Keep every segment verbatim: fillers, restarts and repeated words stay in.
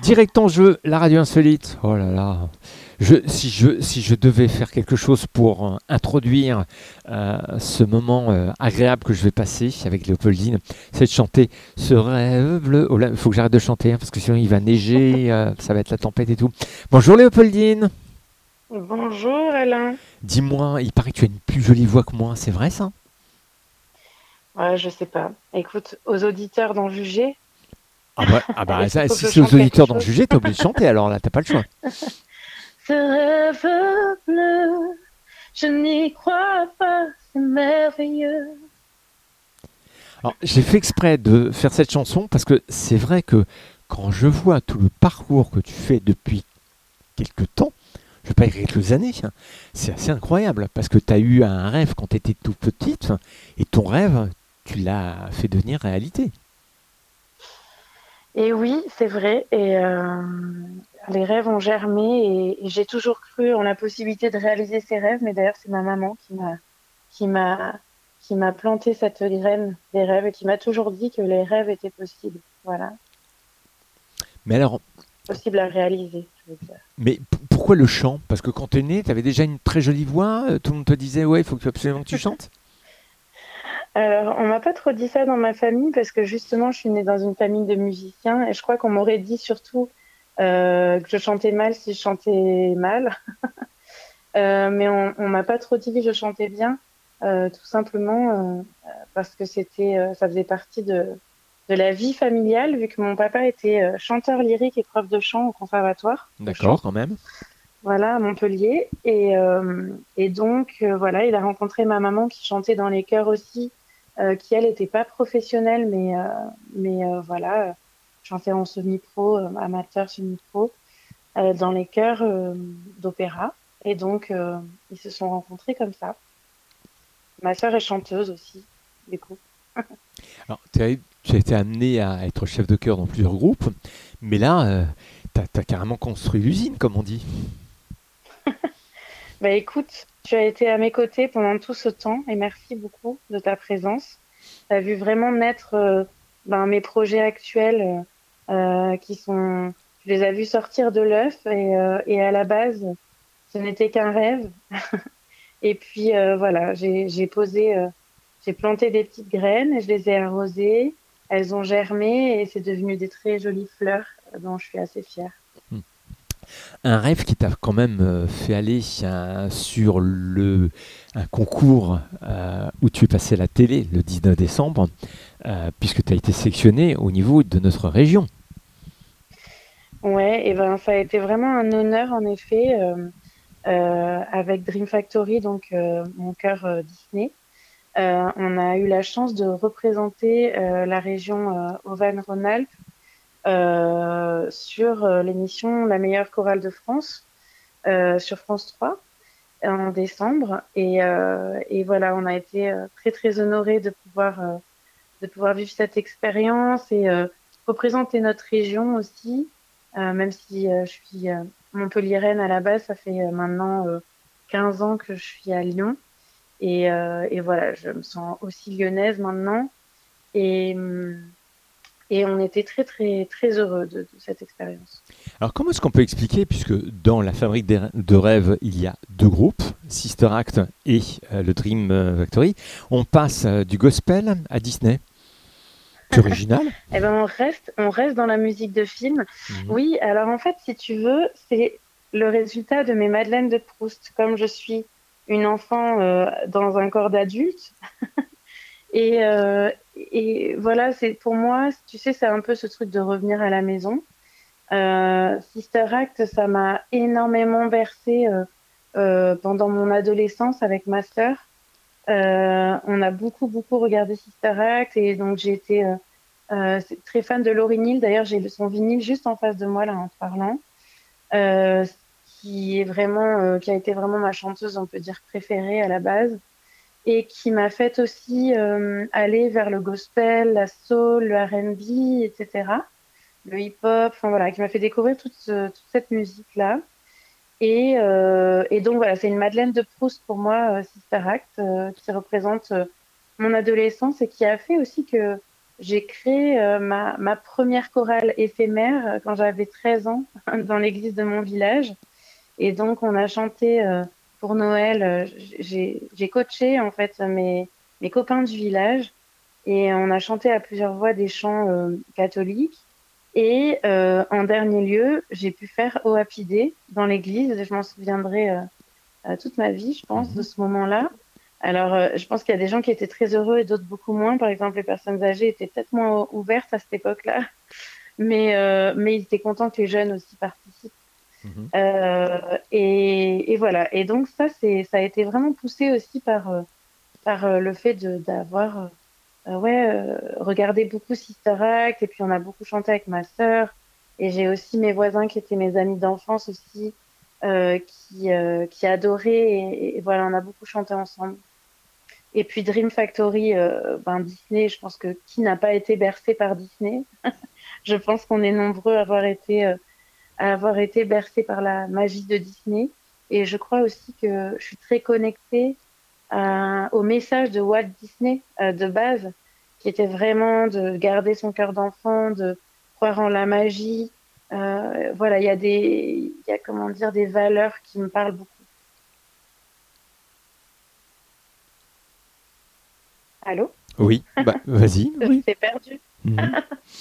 Direct en jeu, la radio insolite. Oh là là. Je, si, je, si je devais faire quelque chose pour euh, introduire euh, ce moment euh, agréable que je vais passer avec Léopoldine, c'est de chanter ce rêve bleu. Oh là, il faut que j'arrête de chanter hein, parce que sinon il va neiger, euh, ça va être la tempête et tout. Bonjour Léopoldine. Bonjour Alain. Dis-moi, il paraît que tu as une plus jolie voix que moi, c'est vrai ça? Ouais, je sais pas. Écoute, aux auditeurs d'en juger. Ah bah, ah bah Est-ce qu'il ça, faut que si je c'est aux chante quelque auditeurs d'en chose? juger, t'es obligé de chanter alors là, t'as pas le choix. Ce rêve bleu, je n'y crois pas, c'est merveilleux. Alors, j'ai fait exprès de faire cette chanson parce que c'est vrai que quand je vois tout le parcours que tu fais depuis quelques temps, je ne vais pas dire quelques années, hein, c'est assez incroyable parce que tu as eu un rêve quand tu étais tout petite et ton rêve, tu l'as fait devenir réalité. Et oui, c'est vrai. Et euh, les rêves ont germé et, et j'ai toujours cru en la possibilité de réaliser ces rêves. Mais d'ailleurs, c'est ma maman qui m'a qui m'a qui m'a planté cette graine des rêves et qui m'a toujours dit que les rêves étaient possibles. Voilà, Mais alors, possibles à réaliser, je veux dire. mais p- pourquoi le chant? Parce que quand tu es né, tu avais déjà une très jolie voix, euh, tout le monde te disait ouais, il faut que- absolument que tu chantes. Alors, on m'a pas trop dit ça dans ma famille parce que justement, je suis née dans une famille de musiciens et je crois qu'on m'aurait dit surtout euh, que je chantais mal si je chantais mal. Euh, mais on, on m'a pas trop dit que je chantais bien, euh, tout simplement euh, parce que c'était, euh, ça faisait partie de, de la vie familiale vu que mon papa était euh, chanteur lyrique et prof de chant au conservatoire de D'accord, chant, quand même. voilà, à Montpellier. Et, euh, et donc, euh, voilà, il a rencontré ma maman qui chantait dans les chœurs aussi, euh, qui elle n'était pas professionnelle, mais, euh, mais euh, voilà, euh, chantait en semi-pro, euh, amateur semi-pro, euh, dans les chœurs euh, d'opéra. Et donc, euh, ils se sont rencontrés comme ça. Ma sœur est chanteuse aussi, du coup. Alors, tu as, tu as été amené à être chef de chœur dans plusieurs groupes, mais là, tu as, carrément construit l'usine, comme on dit. Bah écoute, tu as été à mes côtés pendant tout ce temps et merci beaucoup de ta présence. Tu as vu vraiment naître euh, ben, mes projets actuels euh, qui sont, tu les as vus sortir de l'œuf et, euh, et à la base, ce n'était qu'un rêve. Et puis euh, voilà, j'ai, j'ai posé, euh, j'ai planté des petites graines et je les ai arrosées. Elles ont germé et c'est devenu des très jolies fleurs euh, dont je suis assez fière. Un rêve qui t'a quand même euh, fait aller euh, sur le, un concours euh, où tu es passé à la télé le dix-neuf décembre, euh, puisque tu as été sélectionné au niveau de notre région. Ouais, et ben ça a été vraiment un honneur en effet euh, euh, avec Dream Factory, donc euh, mon cœur euh, Disney. Euh, on a eu la chance de représenter euh, la région euh, Auvergne-Rhône-Alpes euh, sur euh, l'émission La meilleure chorale de France euh, sur France trois en décembre. Et, euh, et voilà, on a été euh, très très honorés de pouvoir euh, de pouvoir vivre cette expérience et euh, représenter notre région aussi, euh, même si euh, je suis euh, montpelliéraine à la base, ça fait euh, maintenant euh, quinze ans que je suis à Lyon. Et, euh, et voilà, je me sens aussi lyonnaise maintenant. Et, hum, et on était très, très, très heureux de, de cette expérience. Alors comment est-ce qu'on peut expliquer, puisque dans la fabrique des- de rêves, il y a deux groupes, Sister Act et euh, le Dream euh, Factory, on passe euh, du gospel à Disney. C'est original. Eh ben, on reste, on reste dans la musique de film. Mhm. Oui, alors en fait, si tu veux, c'est le résultat de mes Madeleines de Proust. Comme je suis une enfant euh, dans un corps d'adulte, et, euh, et voilà, c'est pour moi, tu sais, c'est un peu ce truc de revenir à la maison. Euh, Sister Act, ça m'a énormément bercé euh, euh, pendant mon adolescence avec ma sœur. Euh, on a beaucoup, beaucoup regardé Sister Act et donc j'ai été euh, euh, c'est très fan de Lauryn Hill. D'ailleurs, j'ai son vinyle juste en face de moi là en te parlant, euh, qui est vraiment, euh, qui a été vraiment ma chanteuse, on peut dire préférée à la base, et qui m'a fait aussi euh, aller vers le gospel, la soul, le R and B, et cetera. Le hip-hop, enfin voilà, qui m'a fait découvrir toute, ce- toute cette musique-là. Et, euh, et donc voilà, c'est une Madeleine de Proust pour moi, euh, Sister Act, euh, qui représente euh, mon adolescence et qui a fait aussi que j'ai créé euh, ma, ma première chorale éphémère euh, quand j'avais treize ans dans l'église de mon village. Et donc, on a chanté euh, pour Noël. euh, J'ai, j'ai coaché en fait mes, mes copains du village et on a chanté à plusieurs voix des chants euh, catholiques. Et euh, en dernier lieu, j'ai pu faire O Happy Day dans l'église. Je m'en souviendrai euh, euh, toute ma vie, je pense, de Mhm. ce moment-là. Alors, euh, je pense qu'il y a des gens qui étaient très heureux et d'autres beaucoup moins. Par exemple, les personnes âgées étaient peut-être moins ouvertes à cette époque-là, mais, euh, mais ils étaient contents que les jeunes aussi participent. Mhm. Euh, et, et voilà. Et donc ça, c'est, ça a été vraiment poussé aussi par, euh, par euh, le fait de, d'avoir, euh, ouais, euh, regardé beaucoup Sister Act. Et puis on a beaucoup chanté avec ma sœur. Et j'ai aussi mes voisins qui étaient mes amis d'enfance aussi, euh, qui, euh, qui adoraient. Et, et voilà, on a beaucoup chanté ensemble. Et puis Dream Factory, euh, ben Disney, je pense que qui n'a pas été bercé par Disney? Je pense qu'on est nombreux à avoir été euh, à avoir été bercée par la magie de Disney. Et je crois aussi que je suis très connectée à- au message de Walt Disney euh, de base, qui était vraiment de garder son cœur d'enfant, de croire en la magie. Euh, voilà, il y a des, il y a comment dire, des valeurs qui me parlent beaucoup. Allô? Oui, bah vas-y, Je oui. t'ai perdu. Mhm.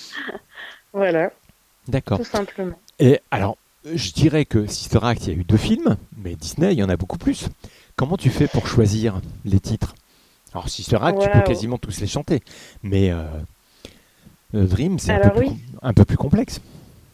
Voilà, D'accord. tout simplement. Et alors, je dirais que Sister Act, il y a eu deux films, mais Disney, il y en a beaucoup plus. Comment tu fais pour choisir les titres? Alors, Sister Act, tu peux Waouh. quasiment tous les chanter, mais euh, euh, Dream, c'est un peu Alors plus, oui, com- un peu plus complexe.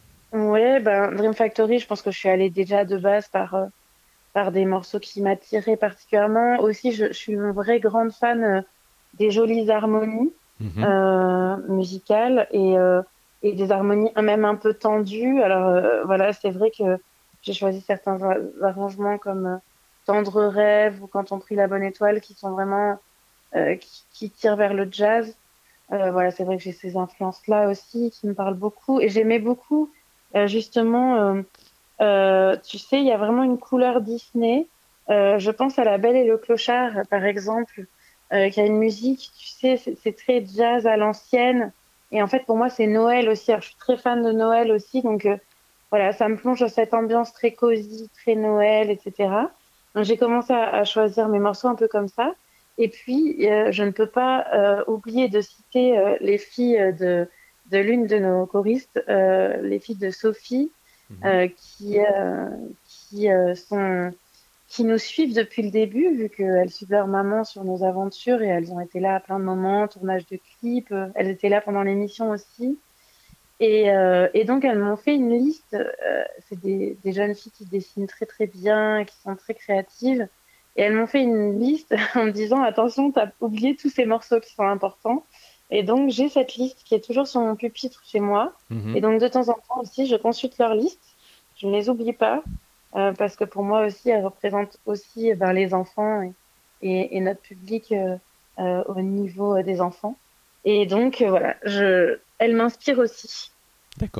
ouais, ben Dream Factory, je pense que je suis allée déjà de base par euh, par des morceaux qui m'attiraient particulièrement. Aussi, je, je suis une vraie grande fan euh, des jolies harmonies Mhm. euh, musicales et, euh, et des harmonies même un peu tendues. Alors euh, voilà, c'est vrai que j'ai choisi certains a- arrangements comme euh, Tendre rêve ou Quand on prit la bonne étoile qui sont vraiment euh, qui, qui tirent vers le jazz. Euh, voilà, c'est vrai que j'ai ces influences-là aussi qui me parlent beaucoup et j'aimais beaucoup euh, justement. euh, euh, tu sais, il y a vraiment une couleur Disney. Euh, je pense à La Belle et le Clochard, par exemple, euh, qui a une musique, tu sais, c'est c'est très jazz à l'ancienne. Et en fait, pour moi, c'est Noël aussi. Alors, je suis très fan de Noël aussi. Donc, euh, voilà, ça me plonge dans cette ambiance très cosy, très Noël, et cetera. Donc, j'ai commencé à, à choisir mes morceaux un peu comme ça. Et puis, euh, je ne peux pas euh, oublier de citer euh, les filles de, de l'une de nos choristes, euh, les filles de Sophie Mhm. euh, qui, euh, qui, euh, sont, qui nous suivent depuis le début, vu qu'elles suivent leur maman sur nos aventures et elles ont été là à plein de moments, tournage de clips, euh, elles étaient là pendant l'émission aussi. Et, euh, et donc, elles m'ont fait une liste. Euh, c'est des, des jeunes filles qui dessinent très, très bien, qui sont très créatives. Et elles m'ont fait une liste en me disant, attention, t'as oublié tous ces morceaux qui sont importants. Et donc, j'ai cette liste qui est toujours sur mon pupitre chez moi. Mhm. Et donc, de temps en temps aussi, je consulte leur liste. Je ne les oublie pas, euh, parce que pour moi aussi, elles représentent aussi eh ben, les enfants et, et, et notre public euh, euh, au niveau euh, des enfants. Et donc, euh, voilà, je, elles m'inspirent aussi. D'accord.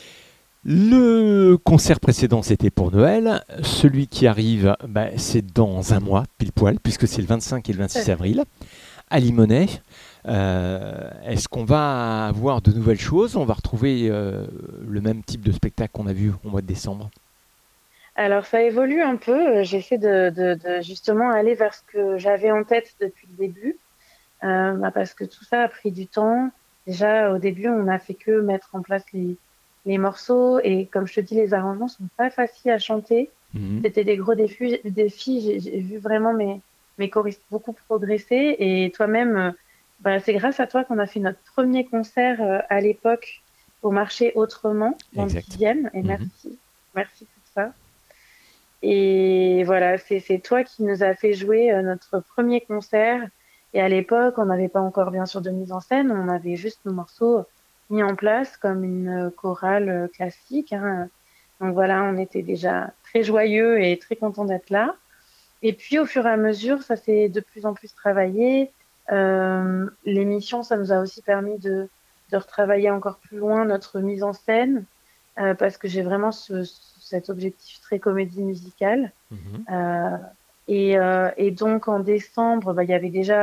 Le concert précédent, c'était pour Noël. Celui qui arrive, bah, c'est dans un mois, pile poil, puisque c'est le vingt-cinq et le vingt-six avril, à Limonest. Euh, Est-ce qu'on va avoir de nouvelles choses? On va retrouver euh, le même type de spectacle qu'on a vu au mois de décembre. Alors, ça évolue un peu. Euh, J'essaie de, de, de justement aller vers ce que j'avais en tête depuis le début, euh, bah, parce que tout ça a pris du temps. Déjà, au début, on n'a fait que mettre en place les, les morceaux et comme je te dis, les arrangements sont pas faciles à chanter. Mhm. C'était des gros défis. défis. J'ai j'ai vu vraiment mes, mes choristes beaucoup progresser et toi-même, euh, bah, c'est grâce à toi qu'on a fait notre premier concert euh, à l'époque au marché Autrement dans le Exact. dixième et Mhm. merci. Merci pour ça. Et voilà, c'est c'est toi qui nous as fait jouer euh, notre premier concert. Et à l'époque, on n'avait pas encore bien sûr de mise en scène, on avait juste nos morceaux mis en place comme une euh, chorale euh, classique, hein. Donc voilà, on était déjà très joyeux et très contents d'être là. Et puis au fur et à mesure, ça s'est de plus en plus travaillé. Euh, l'émission, ça nous a aussi permis de, de retravailler encore plus loin notre mise en scène, euh, parce que j'ai vraiment ce, cet objectif très comédie musicale. Mhm. Euh, et, euh, et donc en décembre, bah, il y avait déjà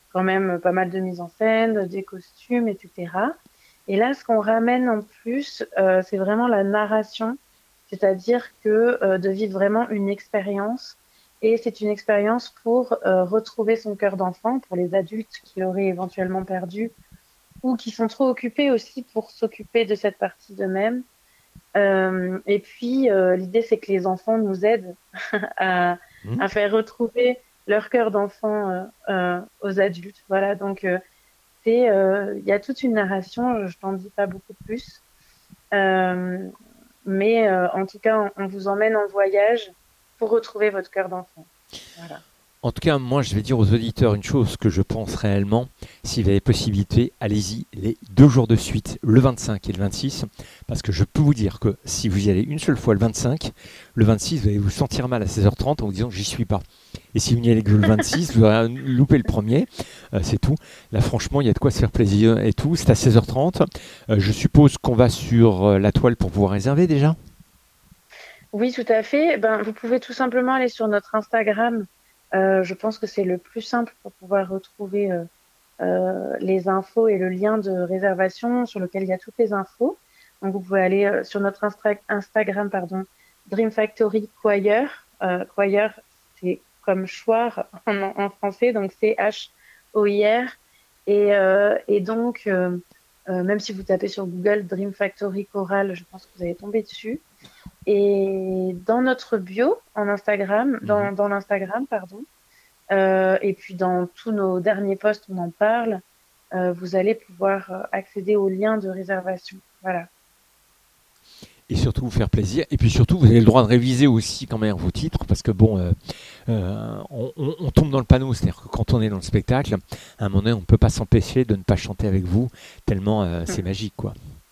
quand même pas mal de mise en scène, des costumes, et cetera. Et là, ce qu'on ramène en plus, euh, c'est vraiment la narration, c'est-à-dire que euh, de vivre vraiment une expérience. Et c'est une expérience pour euh, retrouver son cœur d'enfant, pour les adultes qui l'auraient éventuellement perdu ou qui sont trop occupés aussi pour s'occuper de cette partie d'eux-mêmes. Euh, et puis, euh, l'idée, c'est que les enfants nous aident à, Mhm. à faire retrouver leur cœur d'enfant euh, euh, aux adultes. Voilà, donc euh, c'est, euh, il y a toute une narration, je t'en dis pas beaucoup plus. Euh, mais euh, en tout cas, on, on vous emmène en voyage pour retrouver votre cœur d'enfant. Voilà. En tout cas, moi, je vais dire aux auditeurs une chose que je pense réellement. S'il y avait possibilité, allez-y les deux jours de suite, le vingt-cinq et le vingt-six, parce que je peux vous dire que si vous y allez une seule fois le vingt-cinq, le vingt-six, vous allez vous sentir mal à seize heures trente en vous disant que j'y suis pas. Et si vous n'y allez que le vingt-six, vous aurez loupé le premier, euh, c'est tout. Là, franchement, il y a de quoi se faire plaisir et tout. C'est à seize heures trente. Euh, je suppose qu'on va sur euh, la toile pour pouvoir réserver déjà. Oui, tout à fait. Ben, vous pouvez tout simplement aller sur notre Instagram. Euh, je pense que c'est le plus simple pour pouvoir retrouver euh, euh, les infos et le lien de réservation sur lequel il y a toutes les infos. Donc, vous pouvez aller euh, sur notre Instra- Instagram, pardon, Dream Factory Choir. Euh, choir, c'est comme choir en, en français, donc c'est H O I R. Et, euh, et donc, euh, euh, même si vous tapez sur Google Dream Factory Choral, je pense que vous allez tomber dessus. Et dans notre bio en Instagram, Mhm. dans, dans l'Instagram, pardon, euh, et puis dans tous nos derniers posts, on en parle, euh, vous allez pouvoir euh, accéder au lien de réservation. Voilà. Et surtout vous faire plaisir. Et puis surtout, vous avez le droit de réviser aussi quand même vos titres, parce que bon, euh, euh, on, on- on tombe dans le panneau, c'est-à-dire que quand on est dans le spectacle, à un moment donné, on ne peut pas s'empêcher de ne pas chanter avec vous, tellement euh, c'est magique, quoi.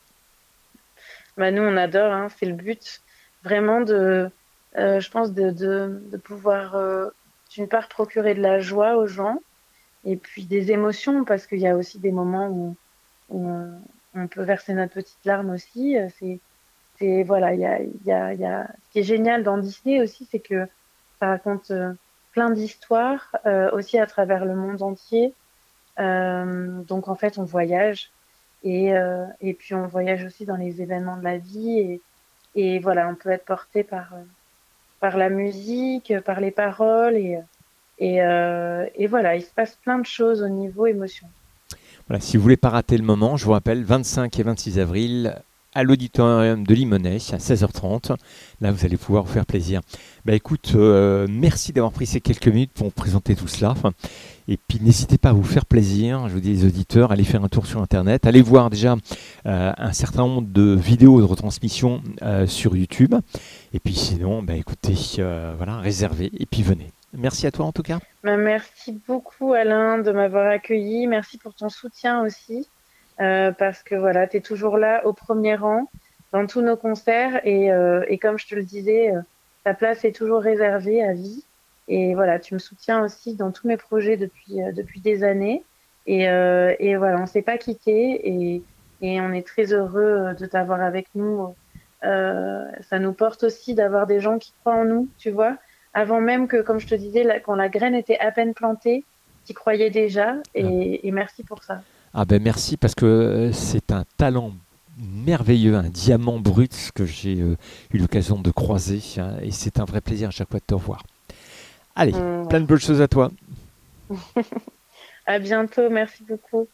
Bah, nous, on adore, hein, c'est le but vraiment de, euh, je pense, de, de, de pouvoir, euh, d'une part, procurer de la joie aux gens et puis des émotions, parce qu'il y a aussi des moments où, où on, on peut verser notre petite larme aussi. Euh, C'est, c'est, voilà, il y a, il y a, il y a... Ce qui est génial dans Disney aussi, c'est que ça raconte euh, plein d'histoires, euh, aussi à travers le monde entier. Euh, donc, en fait, on voyage. Et, euh, et puis, on voyage aussi dans les événements de la vie. Et, et voilà, on peut être porté par, euh, par la musique, par les paroles. Et, et, euh, et voilà, il se passe plein de choses au niveau émotion. Voilà, si vous voulez pas rater le moment, je vous rappelle, vingt-cinq et vingt-six avril, à l'auditorium de Limonest, à seize heures trente. Là, vous allez pouvoir vous faire plaisir. Bah écoute, euh, merci d'avoir pris ces quelques minutes pour présenter tout cela. Enfin, et puis n'hésitez pas à vous faire plaisir, je vous dis les auditeurs, allez faire un tour sur Internet, allez voir déjà euh, un certain nombre de vidéos de retransmission euh, sur YouTube. Et puis sinon, bah écoutez, euh, voilà, réservez et puis venez. Merci à toi en tout cas. Ben, merci beaucoup, Alain, de m'avoir accueilli. Merci pour ton soutien aussi, euh, parce que voilà, tu es toujours là au premier rang dans tous nos concerts. Et, euh, et comme je te le disais, euh, ta place est toujours réservée à vie. Et voilà, tu me soutiens aussi dans tous mes projets depuis, euh, depuis des années. Et, euh, et voilà, on ne s'est pas quitté et, et on est très heureux euh, de t'avoir avec nous. Euh, ça nous porte aussi d'avoir des gens qui croient en nous, tu vois avant même que, comme je te disais, la- quand la graine était à peine plantée, tu croyais déjà, et, et merci pour ça. Ah ben merci parce que euh, c'est un talent merveilleux, un diamant brut que j'ai euh, eu l'occasion de croiser hein, et c'est un vrai plaisir à chaque fois de te revoir. Allez, Hum, plein de voilà. bonnes choses à toi. À bientôt, merci beaucoup.